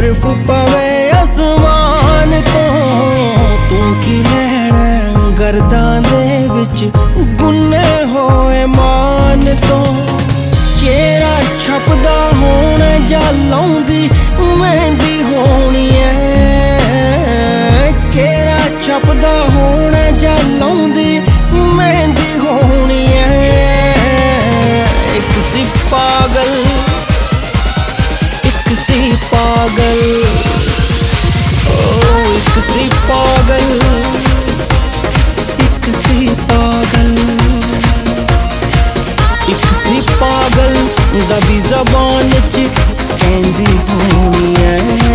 बर्फ पवे आसमान तो तू की लैना गर्दां दे विच गुन्ने होए मान तो चेहरा छपदा होना जा लाउंदी मेहंदी होनी है चेहरा छपदा होना जा लाउंदी मेहंदी होनी है एक सी पागल एक सी पागल ओ एक सी पागल एक सी पागल एक सी पागल दबी ज़बान च कहंदी होनी है